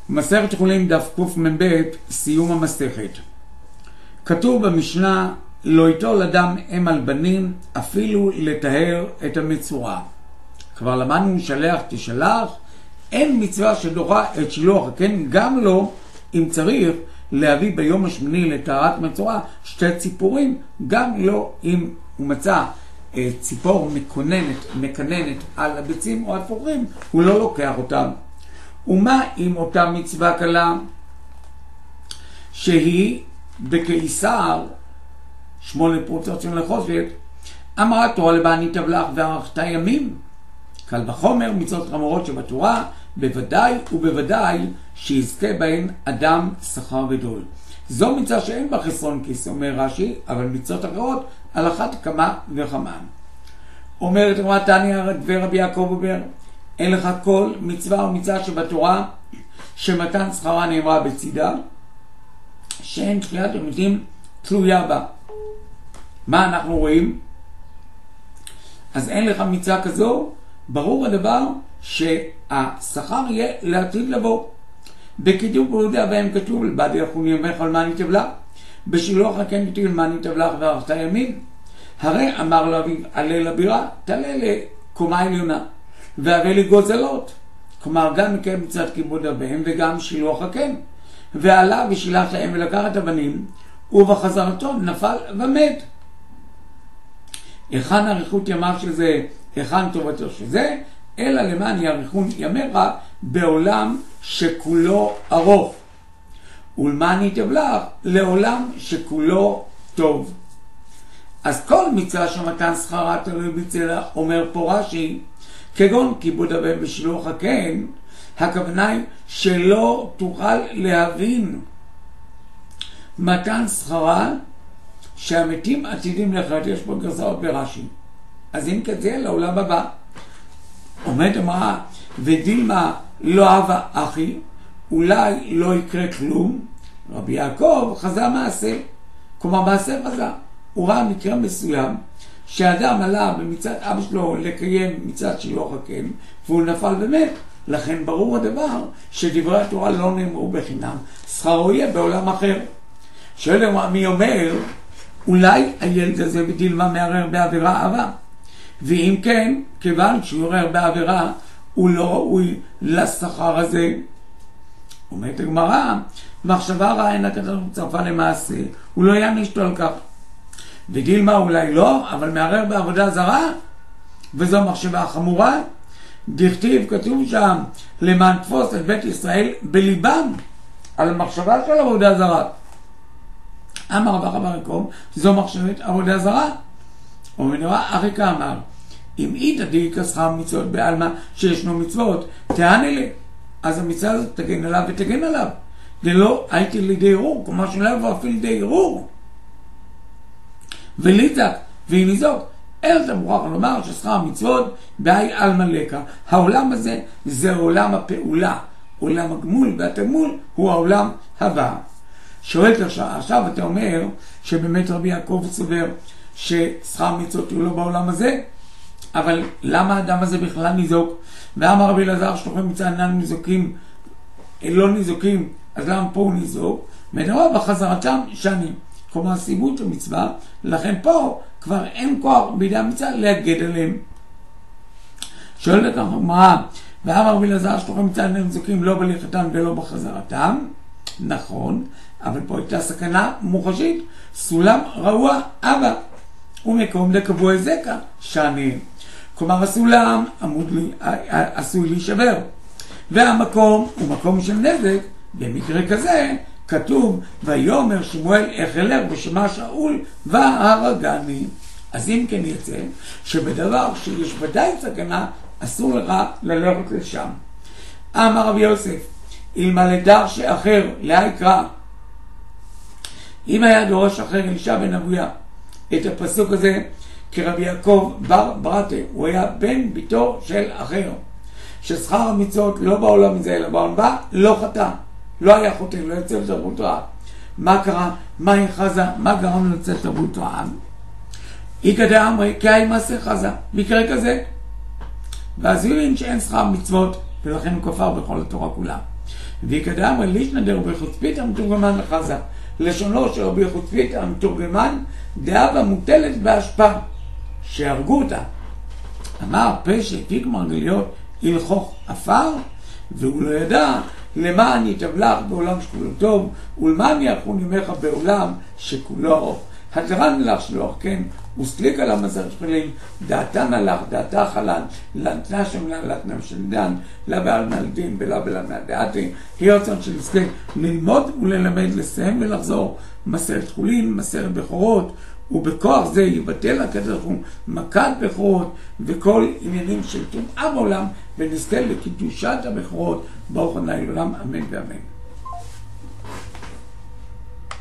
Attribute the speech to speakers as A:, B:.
A: מסכת חולין דף קמ"ב, סיום המסכת. כתוב במשנה, לא ייטול אדם אם על בנים, אפילו לטהר את המצורע. כבר למדנו שלח תשלח, אין מצווה שדוחה את שילוח הקן, גם לא אם צריך להביא ביום השמיני לטהרת מצורע 2 ציפורים, גם לא אם הוא מצא ציפור מקננת על הביצים או התפוחים, הוא לא לוקח אותם. ומה עם אותה מצווה קלה שהיא בקיסר 8 פרוצות של נחושת, אמרה תורה לבעני תבלח וארכת ימים. קל וחומר מצוות חמורות שבתורה, בוודאי ובוודאי שיזכה בהן אדם שכר גדול. זו מצווה שאין בה חסרון כיס, אומר רש"י, אבל מצוות אחרות על אחת כמה וכמה. אומרת רמת תניא ורבי יעקב אומר, אין לך כל מצווה ומצווה שבתורה שמתן שכרה נאמרה בצידה, שאין תחיית המתים תלויה בה. מה אנחנו רואים? אז אין לך מצווה כזו, ברור הדבר שהשכר יהיה לעתיד לבוא. בקידום פרודה בהם כתוב, לבדי לחון ימך על מה נתבלח, בשילוח הקן כתוב מה נתבלח וארכת ימים. הרי אמר לאביו, עלה לבירה, תעלה לקומה עליונה, והבא לי גוזלות. כלומר, גם מקיים מצוות כיבוד אביהם וגם שילוח הקן. ועלה ושילח להם ולקח את הבנים, ובחזרתו נפל ומת. היכן אריכות ימיו של זה, היכן טובתו של זה, אלא למען יאריכון ימיך בעולם שכולו ארוך. ולמען יתבלח לעולם שכולו טוב. אז כל מצווה שמתן שכרה תלוי בצלה, אומר פה רש"י, כגון כיבוד אביהם ושילוח הקן, הכוונה היא שלא תוכל להבין מתן שכרה שהמתים עתידים לחיות. יש פה גרסאות ברש"י. אז אם כזה לעולם הבא. אומרת אמרה, ודילמה לא אהבה אחי, אולי לא יקרה כלום. רבי יעקב חזה מעשה, כלומר מעשה חזה. הוא ראה מקרה מסוים שאדם עלה במצוות אבא שלו לקיים מצוות שילוח הקן, והוא נפל ומת. לכן ברור הדבר שדברי התורה לא נאמרו בחינם, שכרו יהיה בעולם אחר. שואל מי אומר, אולי הילד הזה בדילמה מערער בעבירה אהבה, ואם כן, כיוון שהוא עורר בעבירה, הוא לא ראוי לשכר הזה. אומרת הגמרא, מחשבה רעה אינה כתוב צרפה למעשה, הוא לא יעניש אותו על כך. ודילמה אולי לא, אבל מערער בעבודה זרה, וזו מחשבה חמורה. דכתיב, כתוב שם, למען תפוס את בית ישראל בליבם, על המחשבה של עבודה זרה. אמר רבא ברקום, זו מחשבת עבודה זרה. ומנורא אריקה אמר, אם אית עדיק שכר מצוות בעלמא שישנו מצוות, תענה לי. אז המצווה הזאת תגן עליו ותגן עליו. דלא הייתי לידי ערעור, כמו שלא ואפילו לידי ערעור. וליצק, והיא ניזוק. איך אתה מוכרח לומר ששכר המצוות בהי עלמא לקה. העולם הזה זה עולם הפעולה. עולם הגמול והתגמול הוא העולם הבא. שואלת עכשיו אתה אומר שבאמת רבי יעקב סובר ששכר המצוות הוא לא בעולם הזה, אבל למה האדם הזה בכלל ניזוק? ואמר רבי אלעזר שלוחים מצווה אינם ניזוקים, לא ניזוקים, אז למה פה הוא ניזוק? ונראה בחזרתם שנים. כלומר סיבות של מצווה, לכן פה כבר אין כוח בידי המצווה להגד עליהם. שואלת הגמרא, ואמר רבי אלעזר שלוחים מצווה אינם ניזוקים לא בלכתם ולא בחזרתם. נכון, אבל פה הייתה סכנה מוחשית, סולם רעוע אבא, ומקום לקבוע זקה שנים. כלומר הסולם עשוי להישבר, והמקום הוא מקום של נזק. במקרה כזה כתוב, ויאמר שמואל איך אלך ושמע שאול והרגני. אז אם כן יצא שבדבר שיש ודאי סכנה אסור לך ללכת לשם. אמר רבי יוסף, אלמלא דרש אחר להיקרא, אם היה דורש אחר אלישע בן אבויה את הפסוק הזה, כרבי יעקב בר ברתה, הוא היה בן ביתו של אחר, ששכר המצוות לא בעולם הזה אלא בעולם בא, לא חטא, לא היה חוטא, לא יצא לתרבות רעה. מה קרה? מה יחזה? מה גרם לו לצאת לתרבות רעה? יקדע אמרי, כי היה מעשה חזה, מקרה כזה. ואז הוא הבין שאין שכר מצוות, ולכן הוא כפר בכל התורה כולה. ויקדם לישנא דרבי חוצפית המתורגמן לחזה. לשונו של רבי חוצפית המתורגמן דאבה מוטלת בהשפעה, שהרגו אותה. אמר פה שהפיק מרגליות הלכוך עפר, והוא לא ידע למה אני תבלח בעולם שכולו טוב, ולמה אני יחון ימיך בעולם שכולו אור. הדרן לך שלוח, כן, וסליק על המזר שפלים, דעתן הלך, דעתה חלן, לנתנה שמלן, לתנם של דן, לה בעל מלדין, ולה בלמד דעתי, היא רצון של סליק, ללמוד וללמד, לסיים ולחזור, מסרת חולין, מסרת בכורות, ובכוח זה יבטל הקדוש ברוך הוא מכת בכורות וכל עניינים של טומאה בעולם, ונזכה לקידושת הבכורות ברוך ה' לעולם, אמן ואמן.